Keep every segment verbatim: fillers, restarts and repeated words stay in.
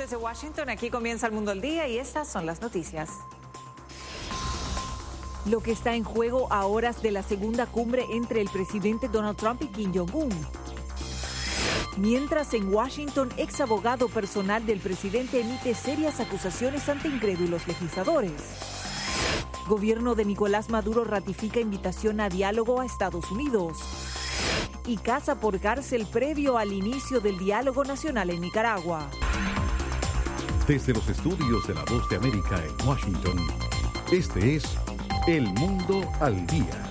Desde Washington, aquí comienza El Mundo al Día y estas son las noticias. Lo que está en juego a horas de la segunda cumbre entre el presidente Donald Trump y Kim Jong-un. Mientras en Washington, ex abogado personal del presidente emite serias acusaciones ante incrédulos legisladores. Gobierno de Nicolás Maduro ratifica invitación a diálogo a Estados Unidos. Y casa por cárcel previo al inicio del diálogo nacional en Nicaragua. Desde los estudios de La Voz de América en Washington, este es El Mundo al Día.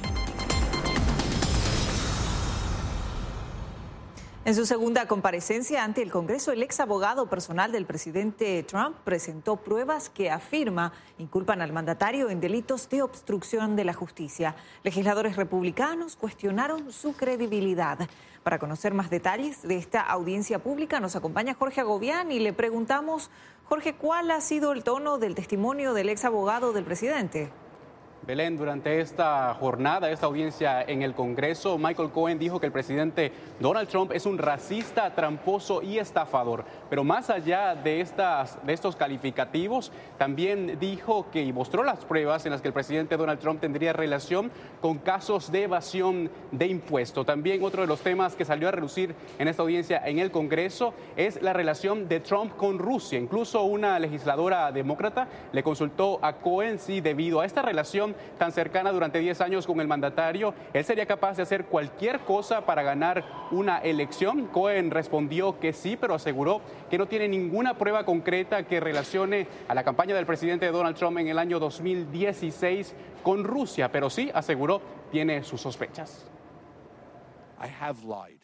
En su segunda comparecencia ante el Congreso, el ex abogado personal del presidente Trump presentó pruebas que afirma inculpan al mandatario en delitos de obstrucción de la justicia. Legisladores republicanos cuestionaron su credibilidad. Para conocer más detalles de esta audiencia pública nos acompaña Jorge Agobián y le preguntamos, Jorge, ¿cuál ha sido el tono del testimonio del ex abogado del presidente? Belén, durante esta jornada, esta audiencia en el Congreso, Michael Cohen dijo que el presidente Donald Trump es un racista, tramposo y estafador. Pero más allá de, estas, de estos calificativos, también dijo que y mostró las pruebas en las que el presidente Donald Trump tendría relación con casos de evasión de impuestos. También otro de los temas que salió a relucir en esta audiencia en el Congreso es la relación de Trump con Rusia. Incluso una legisladora demócrata le consultó a Cohen si debido a esta relación tan cercana durante diez años con el mandatario, él sería capaz de hacer cualquier cosa para ganar una elección. Cohen respondió que sí, pero aseguró que no tiene ninguna prueba concreta que relacione a la campaña del presidente Donald Trump en el año dos mil dieciséis con Rusia, pero sí, aseguró, tiene sus sospechas. I have lied.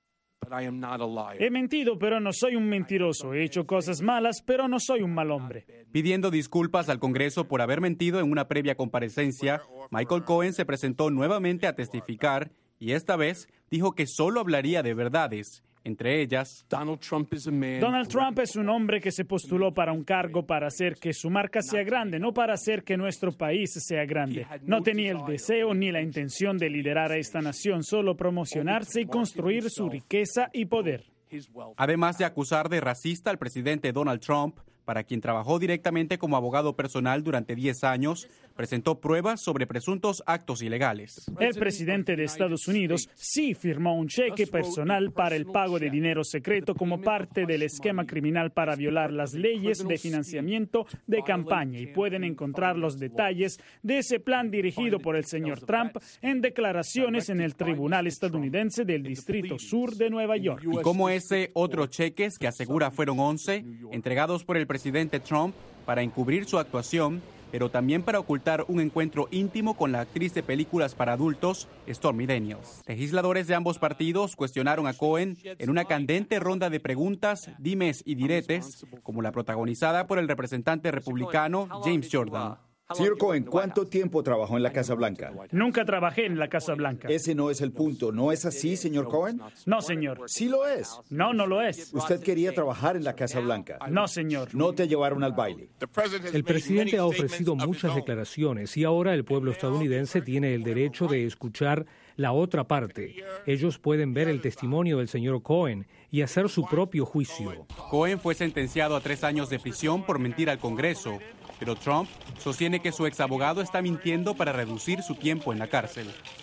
He mentido, pero no soy un mentiroso. He hecho cosas malas, pero no soy un mal hombre. Pidiendo disculpas al Congreso por haber mentido en una previa comparecencia, Michael Cohen se presentó nuevamente a testificar y esta vez dijo que solo hablaría de verdades. Entre ellas, Donald Trump es un hombre que se postuló para un cargo para hacer que su marca sea grande, no para hacer que nuestro país sea grande. No tenía el deseo ni la intención de liderar a esta nación, solo promocionarse y construir su riqueza y poder. Además de acusar de racista al presidente Donald Trump, para quien trabajó directamente como abogado personal durante diez años, presentó pruebas sobre presuntos actos ilegales. El presidente de Estados Unidos sí firmó un cheque personal para el pago de dinero secreto como parte del esquema criminal para violar las leyes de financiamiento de campaña y pueden encontrar los detalles de ese plan dirigido por el señor Trump en declaraciones en el Tribunal estadounidense del Distrito Sur de Nueva York. Y como ese, otros cheques que asegura fueron once, entregados por el presidente Trump para encubrir su actuación, pero también para ocultar un encuentro íntimo con la actriz de películas para adultos, Stormy Daniels. Legisladores de ambos partidos cuestionaron a Cohen en una candente ronda de preguntas, dimes y diretes, como la protagonizada por el representante republicano James Jordan. Señor Cohen, ¿cuánto tiempo trabajó en la Casa Blanca? Nunca trabajé en la Casa Blanca. Ese no es el punto. ¿No es así, señor Cohen? No, señor. Sí lo es. No, no lo es. Usted quería trabajar en la Casa Blanca. No, señor. No te llevaron al baile. El presidente ha ofrecido muchas declaraciones y ahora el pueblo estadounidense tiene el derecho de escuchar la otra parte. Ellos pueden ver el testimonio del señor Cohen y hacer su propio juicio. Cohen fue sentenciado a tres años de prisión por mentir al Congreso, pero Trump sostiene que su exabogado está mintiendo para reducir su tiempo en la cárcel.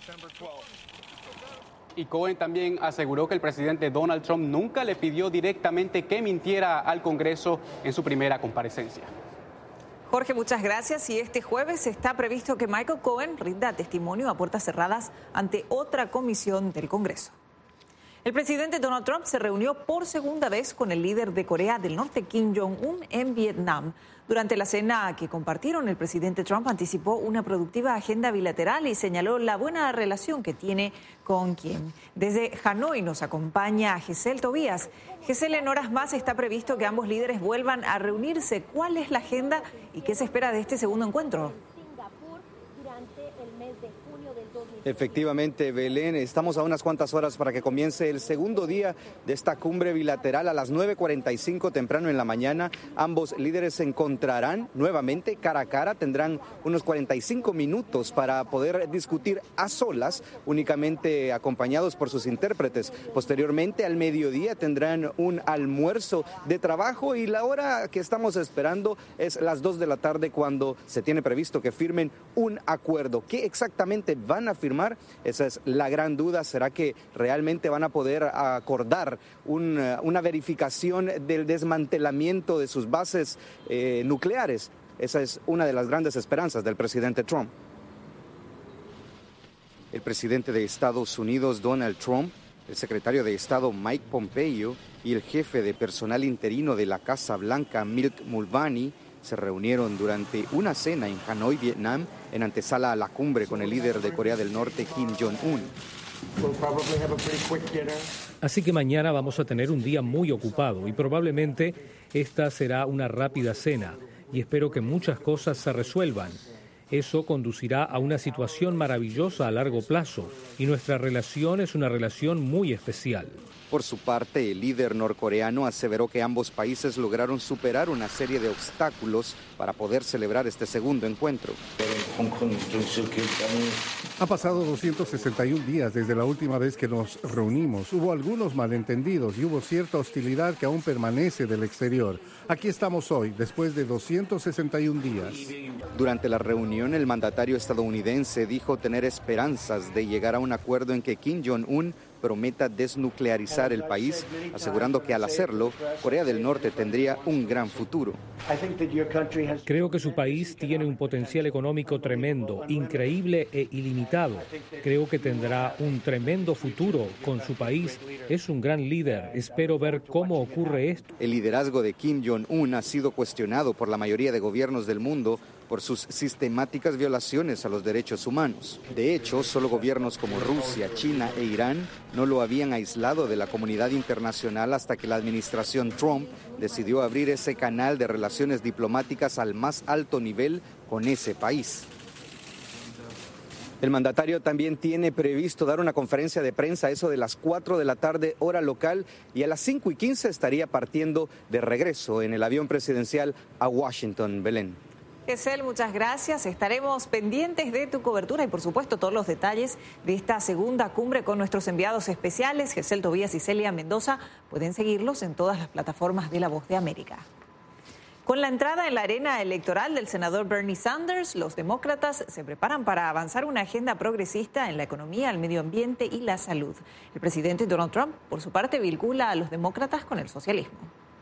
Y Cohen también aseguró que el presidente Donald Trump nunca le pidió directamente que mintiera al Congreso en su primera comparecencia. Jorge, muchas gracias. Y este jueves está previsto que Michael Cohen rinda testimonio a puertas cerradas ante otra comisión del Congreso. El presidente Donald Trump se reunió por segunda vez con el líder de Corea del Norte, Kim Jong-un, en Vietnam. Durante la cena que compartieron, el presidente Trump anticipó una productiva agenda bilateral y señaló la buena relación que tiene con Kim. Desde Hanoi nos acompaña Giselle Tobías. Giselle, en horas más está previsto que ambos líderes vuelvan a reunirse. ¿Cuál es la agenda y qué se espera de este segundo encuentro? Singapur durante el mes de junio del Efectivamente, Belén, estamos a unas cuantas horas para que comience el segundo día de esta cumbre bilateral. A las nueve cuarenta y cinco temprano en la mañana, ambos líderes se encontrarán nuevamente cara a cara. Tendrán unos cuarenta y cinco minutos para poder discutir a solas, únicamente acompañados por sus intérpretes. Posteriormente, al mediodía, tendrán un almuerzo de trabajo y la hora que estamos esperando es las dos de la tarde, cuando se tiene previsto que firmen un acuerdo. ¿Qué exactamente van a firmar? Esa es la gran duda. ¿Será que realmente van a poder acordar un, una verificación del desmantelamiento de sus bases eh, nucleares? Esa es una de las grandes esperanzas del presidente Trump. El presidente de Estados Unidos, Donald Trump, el secretario de Estado, Mike Pompeo, y el jefe de personal interino de la Casa Blanca, Mick Mulvaney, se reunieron durante una cena en Hanoi, Vietnam, en antesala a la cumbre con el líder de Corea del Norte, Kim Jong-un. Así que mañana vamos a tener un día muy ocupado y probablemente esta será una rápida cena y espero que muchas cosas se resuelvan. Eso conducirá a una situación maravillosa a largo plazo y nuestra relación es una relación muy especial. Por su parte, el líder norcoreano aseveró que ambos países lograron superar una serie de obstáculos para poder celebrar este segundo encuentro. Ha pasado doscientos sesenta y un días desde la última vez que nos reunimos. Hubo algunos malentendidos y hubo cierta hostilidad que aún permanece del exterior. Aquí estamos hoy, después de doscientos sesenta y un días. Durante la reunión, el mandatario estadounidense dijo tener esperanzas de llegar a un acuerdo en que Kim Jong-un prometa desnuclearizar el país, asegurando que al hacerlo, Corea del Norte tendría un gran futuro. Creo que su país tiene un potencial económico tremendo, increíble e ilimitado. Creo que tendrá un tremendo futuro con su país. Es un gran líder. Espero ver cómo ocurre esto. El liderazgo de Kim Jong-un ha sido cuestionado por la mayoría de gobiernos del mundo por sus sistemáticas violaciones a los derechos humanos. De hecho, solo gobiernos como Rusia, China e Irán no lo habían aislado de la comunidad internacional hasta que la administración Trump decidió abrir ese canal de relaciones diplomáticas al más alto nivel con ese país. El mandatario también tiene previsto dar una conferencia de prensa a eso de las cuatro de la tarde, hora local, y a las cinco y quince estaría partiendo de regreso en el avión presidencial a Washington, Belén. Gesell, muchas gracias. Estaremos pendientes de tu cobertura y, por supuesto, todos los detalles de esta segunda cumbre con nuestros enviados especiales, Gesell Tobías y Celia Mendoza. Pueden seguirlos en todas las plataformas de La Voz de América. Con la entrada en la arena electoral del senador Bernie Sanders, los demócratas se preparan para avanzar una agenda progresista en la economía, el medio ambiente y la salud. El presidente Donald Trump, por su parte, vincula a los demócratas con el socialismo.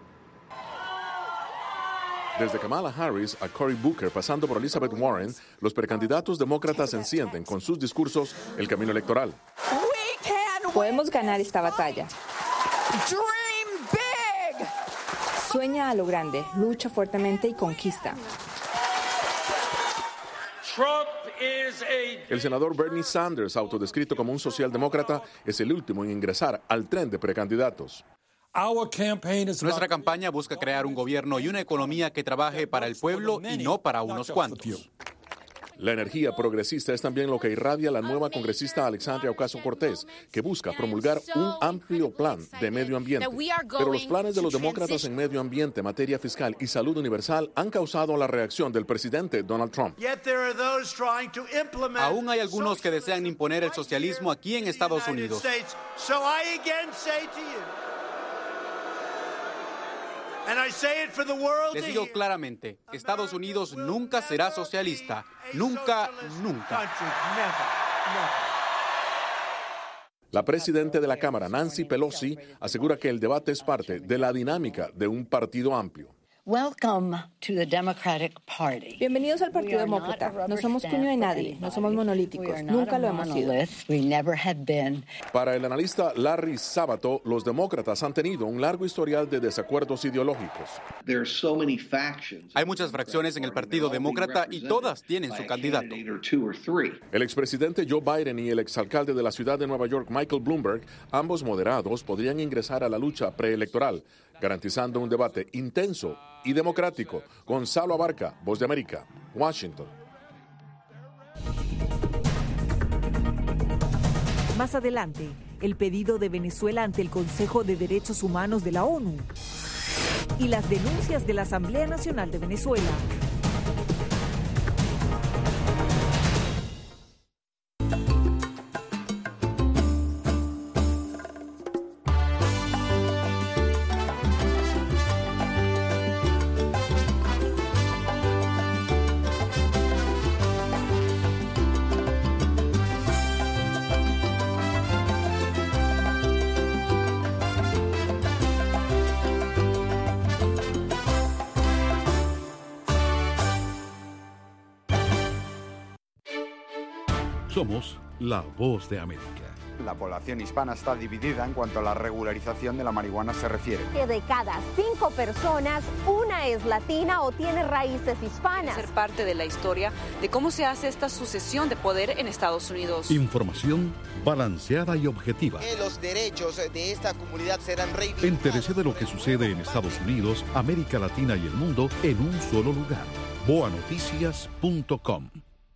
Desde Kamala Harris a Cory Booker, pasando por Elizabeth Warren, los precandidatos demócratas encienden con sus discursos el camino electoral. Podemos ganar esta batalla. Sueña a lo grande, lucha fuertemente y conquista. El senador Bernie Sanders, autodescrito como un socialdemócrata, es el último en ingresar al tren de precandidatos. Nuestra campaña busca crear un gobierno y una economía que trabaje para el pueblo y no para unos cuantos. La energía progresista es también lo que irradia la nueva congresista Alexandria Ocasio-Cortez, que busca promulgar un amplio plan de medio ambiente. Pero los planes de los demócratas en medio ambiente, materia fiscal y salud universal han causado la reacción del presidente Donald Trump. Aún hay algunos que desean imponer el socialismo aquí en Estados Unidos. Les digo claramente, Estados Unidos nunca será socialista. Nunca, nunca. La presidenta de la Cámara, Nancy Pelosi, asegura que el debate es parte de la dinámica de un partido amplio. Bienvenidos al Partido Demócrata. No somos cuño de nadie, no somos monolíticos, nunca lo hemos sido. Para el analista Larry Sabato, los demócratas han tenido un largo historial de desacuerdos ideológicos. Hay muchas fracciones en el Partido Demócrata y todas tienen su candidato. El expresidente Joe Biden y el exalcalde de la ciudad de Nueva York, Michael Bloomberg, ambos moderados, podrían ingresar a la lucha preelectoral, garantizando un debate intenso y democrático. Gonzalo Abarca, Voz de América, Washington. Más adelante, el pedido de Venezuela ante el Consejo de Derechos Humanos de la ONU y las denuncias de la Asamblea Nacional de Venezuela. Somos la voz de América. La población hispana está dividida en cuanto a la regularización de la marihuana se refiere. Que de cada cinco personas, una es latina o tiene raíces hispanas. Ser parte de la historia de cómo se hace esta sucesión de poder en Estados Unidos. Información balanceada y objetiva. Que los derechos de esta comunidad serán reivindicados. Entérese de lo que sucede en Estados Unidos, América Latina y el mundo en un solo lugar. boa noticias punto com.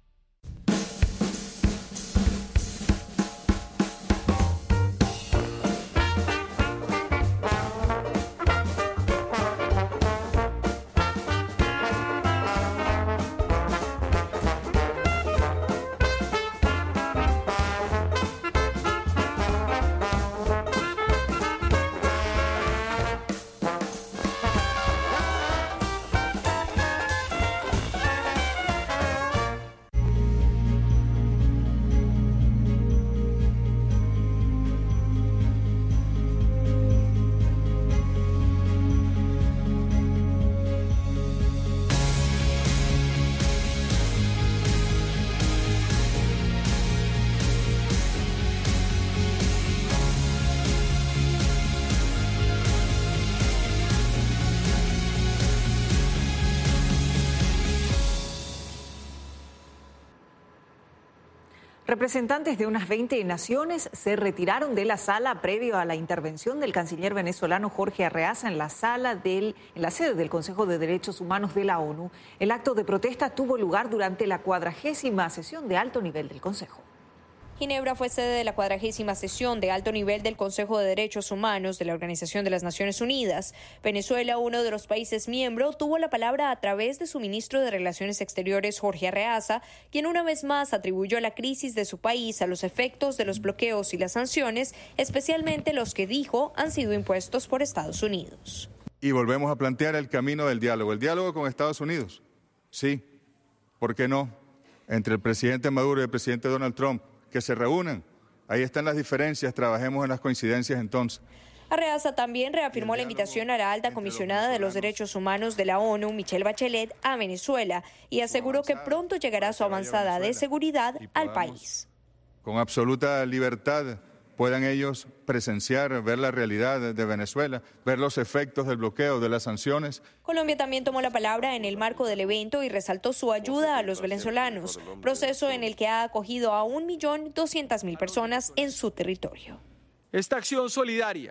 Representantes de unas veinte naciones se retiraron de la sala previo a la intervención del canciller venezolano Jorge Arreaza en la sala del, en la sede del Consejo de Derechos Humanos de la ONU. El acto de protesta tuvo lugar durante la cuadragésima sesión de alto nivel del Consejo. Ginebra fue sede de la cuadragésima sesión de alto nivel del Consejo de Derechos Humanos de la Organización de las Naciones Unidas. Venezuela, uno de los países miembros, tuvo la palabra a través de su ministro de Relaciones Exteriores, Jorge Arreaza, quien una vez más atribuyó la crisis de su país a los efectos de los bloqueos y las sanciones, especialmente los que dijo han sido impuestos por Estados Unidos. Y volvemos a plantear el camino del diálogo. El diálogo con Estados Unidos, sí, ¿por qué no? Entre el presidente Maduro y el presidente Donald Trump, que se reúnan. Ahí están las diferencias, trabajemos en las coincidencias entonces. Arreaza también reafirmó la invitación a la alta comisionada de los derechos humanos de la ONU, Michelle Bachelet, a Venezuela y aseguró que pronto llegará su avanzada de seguridad al país. Con absoluta libertad puedan ellos presenciar, ver la realidad de Venezuela, ver los efectos del bloqueo, de las sanciones. Colombia también tomó la palabra en el marco del evento y resaltó su ayuda a los venezolanos, proceso en el que ha acogido a un millón doscientas mil personas en su territorio. Esta acción solidaria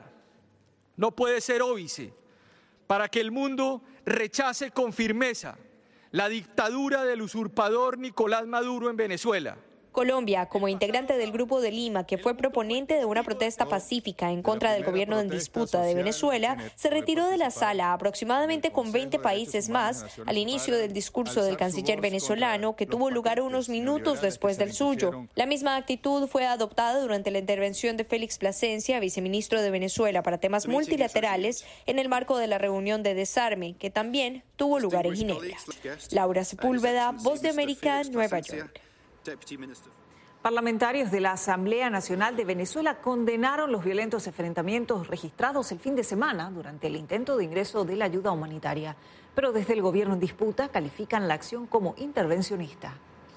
no puede ser óbice para que el mundo rechace con firmeza la dictadura del usurpador Nicolás Maduro en Venezuela. Colombia, como integrante del Grupo de Lima, que fue proponente de una protesta pacífica en contra del gobierno en disputa de Venezuela, se retiró de la sala aproximadamente con veinte países más al inicio del discurso del canciller venezolano, que tuvo lugar unos minutos después del suyo. La misma actitud fue adoptada durante la intervención de Félix Plasencia, viceministro de Venezuela para temas multilaterales, en el marco de la reunión de desarme, que también tuvo lugar en Ginebra. Laura Sepúlveda, Voz de América, Nueva York. Parlamentarios de la Asamblea Nacional de Venezuela condenaron los violentos enfrentamientos registrados el fin de semana durante el intento de ingreso de la ayuda humanitaria, pero desde el gobierno en disputa califican la acción como intervencionista.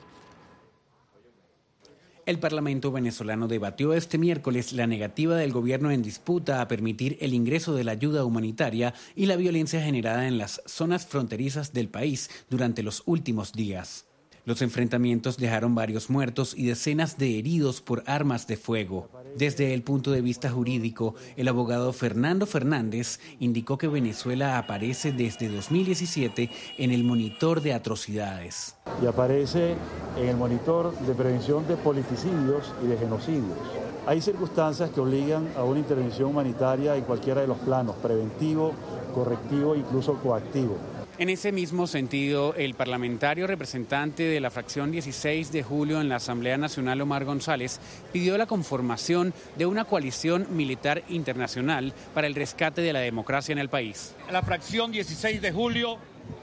El Parlamento venezolano debatió este miércoles la negativa del gobierno en disputa a permitir el ingreso de la ayuda humanitaria y la violencia generada en las zonas fronterizas del país durante los últimos días. Los enfrentamientos dejaron varios muertos y decenas de heridos por armas de fuego. Desde el punto de vista jurídico, el abogado Fernando Fernández indicó que Venezuela aparece desde dos mil diecisiete en el monitor de atrocidades. Y aparece en el monitor de prevención de politicidios y de genocidios. Hay circunstancias que obligan a una intervención humanitaria en cualquiera de los planos, preventivo, correctivo, incluso coactivo. En ese mismo sentido, el parlamentario representante de la fracción dieciséis de julio en la Asamblea Nacional, Omar González, pidió la conformación de una coalición militar internacional para el rescate de la democracia en el país. La fracción dieciséis de julio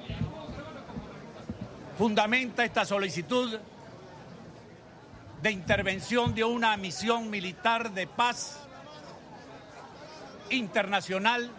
fundamenta esta solicitud de intervención de una misión militar de paz internacional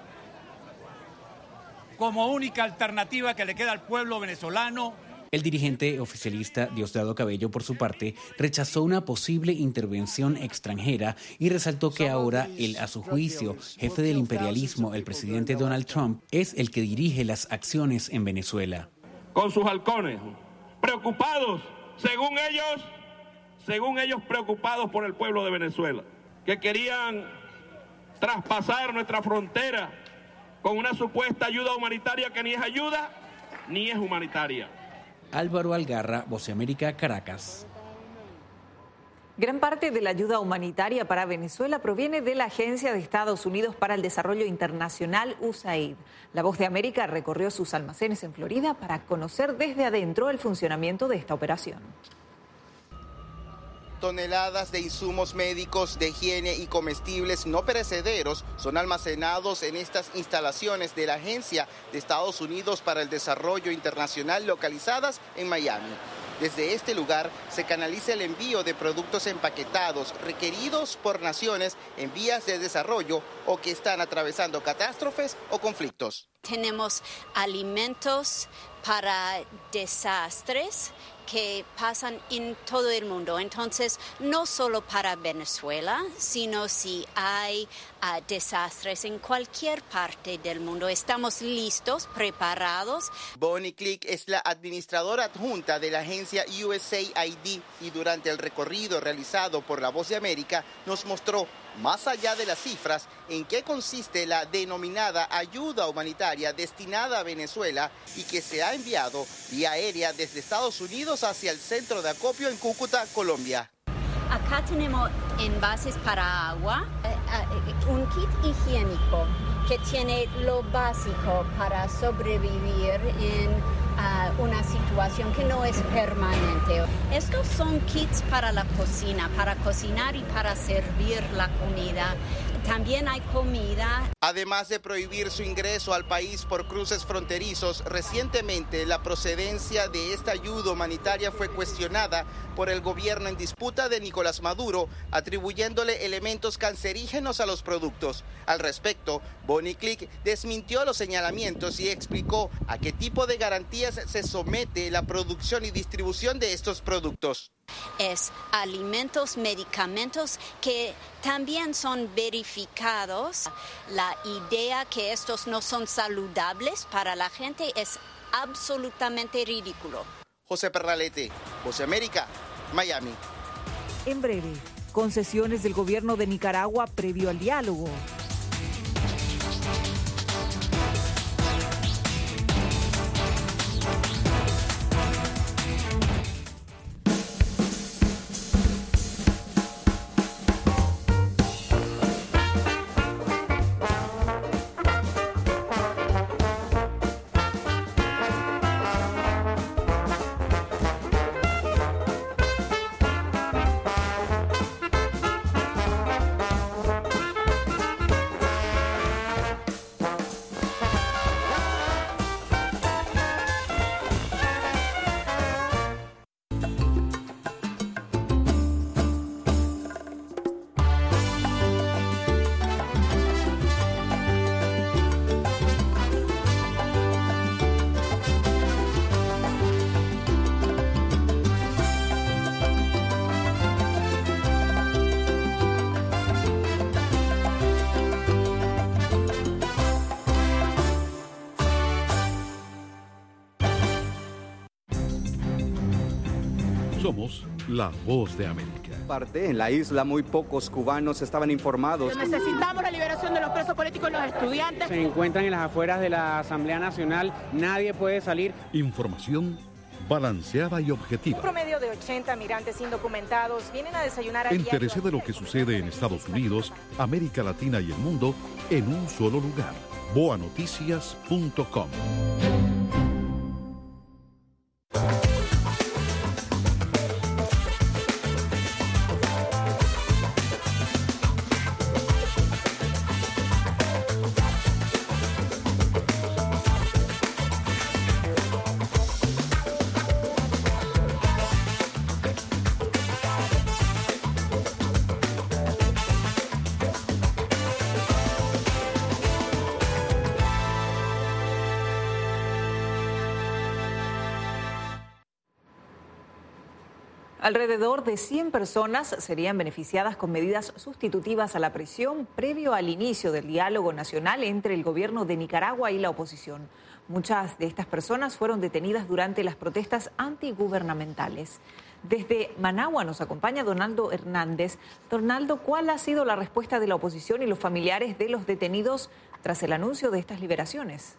como única alternativa que le queda al pueblo venezolano. El dirigente oficialista Diosdado Cabello, por su parte, rechazó una posible intervención extranjera y resaltó que ahora el, a su juicio, jefe del imperialismo, el presidente Donald Trump, es el que dirige las acciones en Venezuela. Con sus halcones, preocupados, según ellos, según ellos preocupados por el pueblo de Venezuela, que querían traspasar nuestra frontera con una supuesta ayuda humanitaria que ni es ayuda ni es humanitaria. Álvaro Algarra, Voz de América, Caracas. Gran parte de la ayuda humanitaria para Venezuela proviene de la Agencia de Estados Unidos para el Desarrollo Internacional, U S A I D. La Voz de América recorrió sus almacenes en Florida para conocer desde adentro el funcionamiento de esta operación. Toneladas de insumos médicos, de higiene y comestibles no perecederos son almacenados en estas instalaciones de la Agencia de Estados Unidos para el Desarrollo Internacional localizadas en Miami. Desde este lugar se canaliza el envío de productos empaquetados requeridos por naciones en vías de desarrollo o que están atravesando catástrofes o conflictos. Tenemos alimentos para desastres que pasan en todo el mundo. Entonces, no solo para Venezuela, sino si hay uh, desastres en cualquier parte del mundo. Estamos listos, preparados. Bonnie Click es la administradora adjunta de la agencia U S A I D y durante el recorrido realizado por La Voz de América nos mostró, más allá de las cifras, en qué consiste la denominada ayuda humanitaria destinada a Venezuela y que se ha enviado vía aérea desde Estados Unidos hacia el centro de acopio en Cúcuta, Colombia. Acá tenemos envases para agua, un kit higiénico que tiene lo básico para sobrevivir en uh, una situación que no es permanente. Estos son kits para la cocina, para cocinar y para servir la comida. También hay comida. Además de prohibir su ingreso al país por cruces fronterizos, recientemente la procedencia de esta ayuda humanitaria fue cuestionada por el gobierno en disputa de Nicolás Maduro, atribuyéndole elementos cancerígenos a los productos. Al respecto, Bonnie Click desmintió los señalamientos y explicó a qué tipo de garantías se somete la producción y distribución de estos productos. Es alimentos, medicamentos que también son verificados. La idea que estos no son saludables para la gente es absolutamente ridículo. José Perralete, Voz de América, Miami. En breve, concesiones del gobierno de Nicaragua previo al diálogo. Somos La Voz de América. Parte en la isla, muy pocos cubanos estaban informados. Necesitamos la liberación de los presos políticos y los estudiantes. Se encuentran en las afueras de la Asamblea Nacional, nadie puede salir. Información balanceada y objetiva. Un promedio de ochenta migrantes indocumentados vienen a desayunar a diario. Entérese de lo que sucede en Estados Unidos, América Latina y el mundo en un solo lugar. boa noticias punto com. Alrededor de cien personas serían beneficiadas con medidas sustitutivas a la prisión previo al inicio del diálogo nacional entre el gobierno de Nicaragua y la oposición. Muchas de estas personas fueron detenidas durante las protestas antigubernamentales. Desde Managua nos acompaña Donaldo Hernández. Donaldo, ¿cuál ha sido la respuesta de la oposición y los familiares de los detenidos tras el anuncio de estas liberaciones?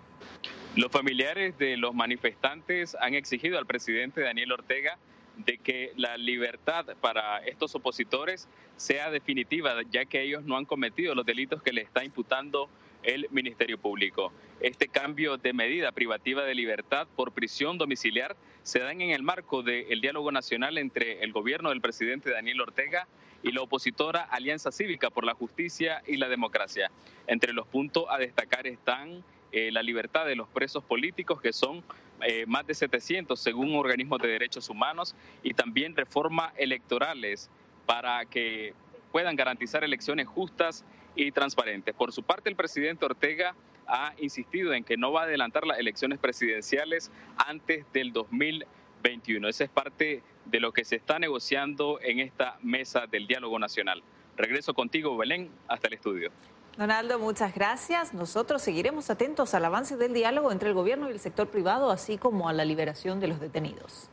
Los familiares de los manifestantes han exigido al presidente Daniel Ortega de que la libertad para estos opositores sea definitiva, ya que ellos no han cometido los delitos que le está imputando el Ministerio Público. Este cambio de medida privativa de libertad por prisión domiciliar se dan en el marco del diálogo nacional entre el gobierno del presidente Daniel Ortega y la opositora Alianza Cívica por la Justicia y la Democracia. Entre los puntos a destacar están eh, la libertad de los presos políticos, que son Eh, más de setecientos según organismos de derechos humanos, y también reformas electorales para que puedan garantizar elecciones justas y transparentes. Por su parte, el presidente Ortega ha insistido en que no va a adelantar las elecciones presidenciales antes del dos mil veintiuno. Esa es parte de lo que se está negociando en esta mesa del diálogo nacional. Regreso contigo, Belén, hasta el estudio. Donaldo, muchas gracias. Nosotros seguiremos atentos al avance del diálogo entre el gobierno y el sector privado, así como a la liberación de los detenidos.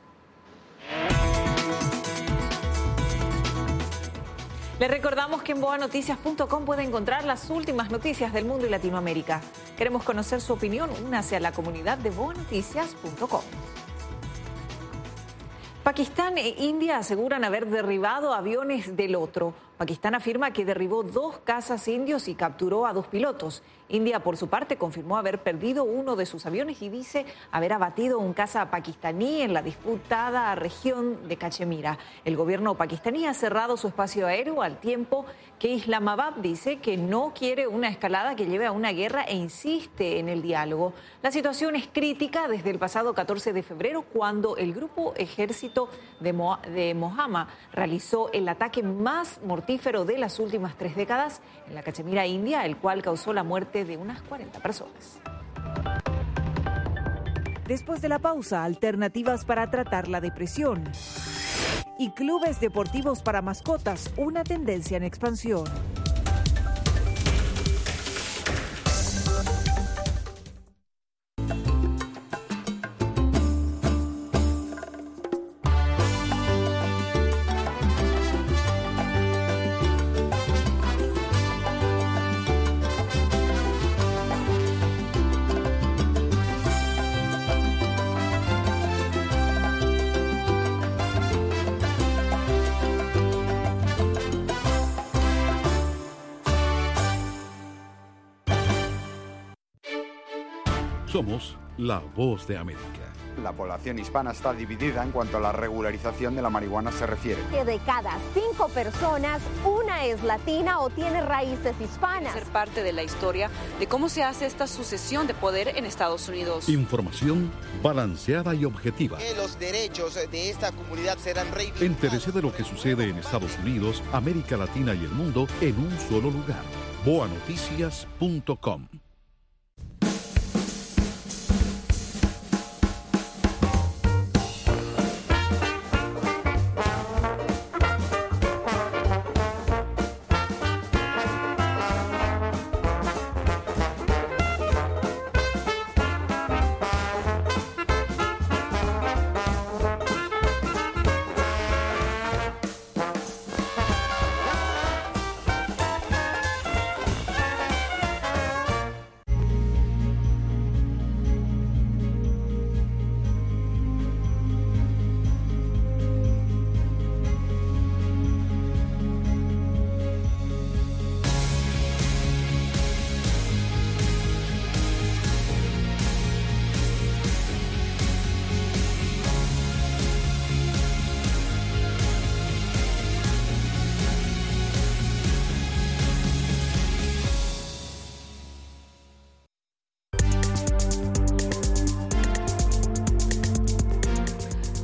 Les recordamos que en boa noticias punto com puede encontrar las últimas noticias del mundo y Latinoamérica. Queremos conocer su opinión. Únase a la comunidad de boa noticias punto com. Pakistán e India aseguran haber derribado aviones del otro. Pakistán afirma que derribó dos cazas indios y capturó a dos pilotos. India, por su parte, confirmó haber perdido uno de sus aviones y dice haber abatido un caza pakistaní en la disputada región de Cachemira. El gobierno pakistaní ha cerrado su espacio aéreo al tiempo que Islamabad dice que no quiere una escalada que lleve a una guerra e insiste en el diálogo. La situación es crítica desde el pasado catorce de febrero, cuando el grupo ejército de, Mo de Mohammed realizó el ataque más mortífero de las últimas tres décadas en la Cachemira, India, el cual causó la muerte de unas cuarenta personas. Después de la pausa, alternativas para tratar la depresión. Y clubes deportivos para mascotas, una tendencia en expansión. Somos la voz de América. La población hispana está dividida en cuanto a la regularización de la marihuana se refiere. Que de cada cinco personas, una es latina o tiene raíces hispanas. Ser parte de la historia de cómo se hace esta sucesión de poder en Estados Unidos. Información balanceada y objetiva. Que los derechos de esta comunidad serán reivindicados. Entérese de lo que sucede en Estados Unidos, América Latina y el mundo en un solo lugar. boa noticias punto com.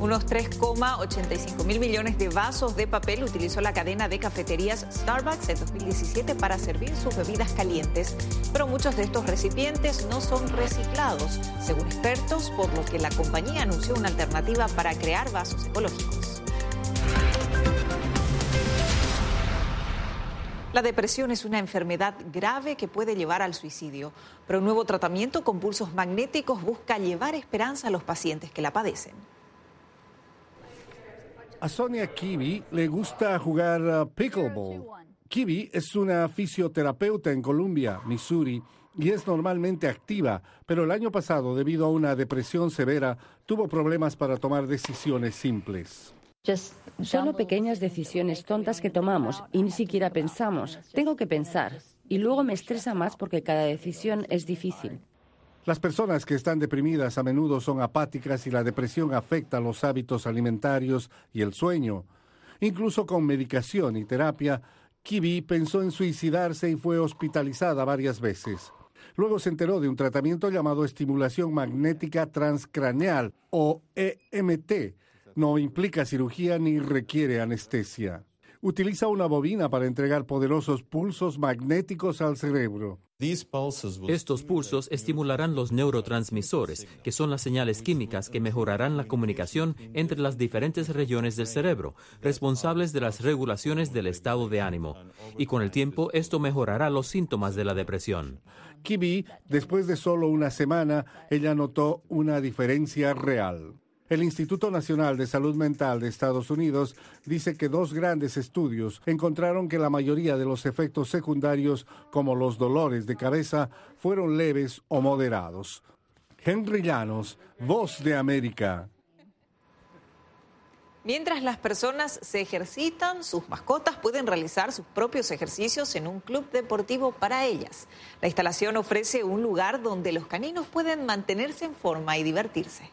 Unos tres coma ochenta y cinco mil millones de vasos de papel utilizó la cadena de cafeterías Starbucks en dos mil diecisiete para servir sus bebidas calientes, pero muchos de estos recipientes no son reciclados, según expertos, por lo que la compañía anunció una alternativa para crear vasos ecológicos. La depresión es una enfermedad grave que puede llevar al suicidio, pero un nuevo tratamiento con pulsos magnéticos busca llevar esperanza a los pacientes que la padecen. A Sonia Kibi le gusta jugar uh, pickleball. Kibi es una fisioterapeuta en Columbia, Missouri, y es normalmente activa, pero el año pasado, debido a una depresión severa, tuvo problemas para tomar decisiones simples. Solo pequeñas decisiones tontas que tomamos y ni siquiera pensamos. Tengo que pensar. Y luego me estresa más porque cada decisión es difícil. Las personas que están deprimidas a menudo son apáticas y la depresión afecta los hábitos alimentarios y el sueño. Incluso con medicación y terapia, Kibi pensó en suicidarse y fue hospitalizada varias veces. Luego se enteró de un tratamiento llamado estimulación magnética transcraneal o E M T. No implica cirugía ni requiere anestesia. Utiliza una bobina para entregar poderosos pulsos magnéticos al cerebro. Estos pulsos estimularán los neurotransmisores, que son las señales químicas que mejorarán la comunicación entre las diferentes regiones del cerebro, responsables de las regulaciones del estado de ánimo. Y con el tiempo, esto mejorará los síntomas de la depresión. Kibi, después de solo una semana, ella notó una diferencia real. El Instituto Nacional de Salud Mental de Estados Unidos dice que dos grandes estudios encontraron que la mayoría de los efectos secundarios, como los dolores de cabeza, fueron leves o moderados. Henry Llanos, Voz de América. Mientras las personas se ejercitan, sus mascotas pueden realizar sus propios ejercicios en un club deportivo para ellas. La instalación ofrece un lugar donde los caninos pueden mantenerse en forma y divertirse.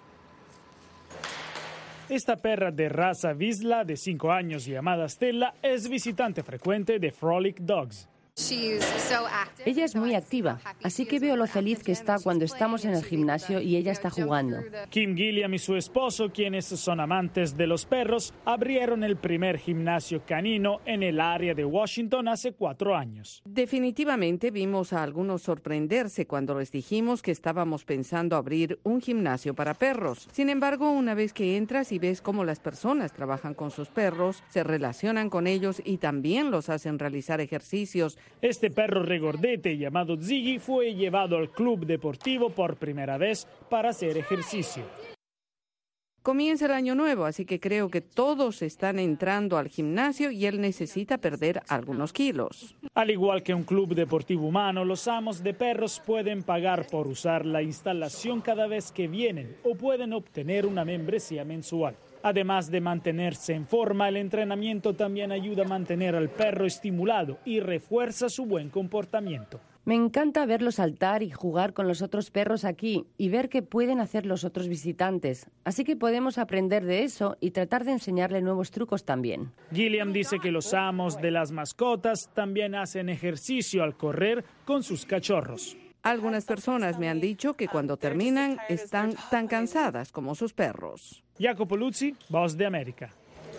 Esta perra de raza Vizsla de cinco años llamada Stella es visitante frecuente de Frolic Dogs. Ella es muy activa, así que veo lo feliz que está cuando estamos en el gimnasio y ella está jugando. Kim Gilliam y su esposo, quienes son amantes de los perros, abrieron el primer gimnasio canino en el área de Washington hace cuatro años. Definitivamente vimos a algunos sorprenderse cuando les dijimos que estábamos pensando abrir un gimnasio para perros. Sin embargo, una vez que entras y ves cómo las personas trabajan con sus perros, se relacionan con ellos y también los hacen realizar ejercicios. Este perro regordete llamado Ziggy fue llevado al club deportivo por primera vez para hacer ejercicio. Comienza el año nuevo, así que creo que todos están entrando al gimnasio y él necesita perder algunos kilos. Al igual que un club deportivo humano, los amos de perros pueden pagar por usar la instalación cada vez que vienen o pueden obtener una membresía mensual. Además de mantenerse en forma, el entrenamiento también ayuda a mantener al perro estimulado y refuerza su buen comportamiento. Me encanta verlos saltar y jugar con los otros perros aquí y ver qué pueden hacer los otros visitantes. Así que podemos aprender de eso y tratar de enseñarle nuevos trucos también. Gilliam dice que los amos de las mascotas también hacen ejercicio al correr con sus cachorros. Algunas personas me han dicho que cuando terminan están tan cansadas como sus perros. Jacopo Luzzi, Voz de América.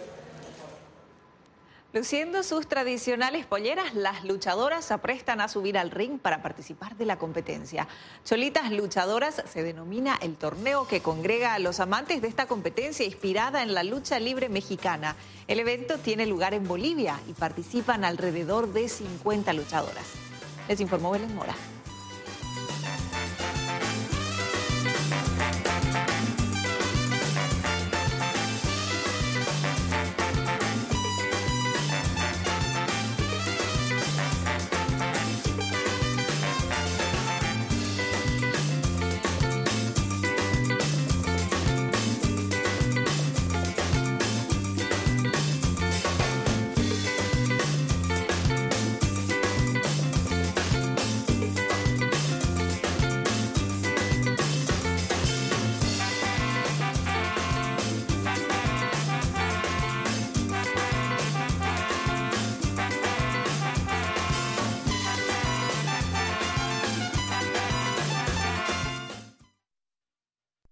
Luciendo sus tradicionales polleras, las luchadoras se aprestan a subir al ring para participar de la competencia. Cholitas Luchadoras se denomina el torneo que congrega a los amantes de esta competencia inspirada en la lucha libre mexicana. El evento tiene lugar en Bolivia y participan alrededor de cincuenta luchadoras. Les informó Belén Mora.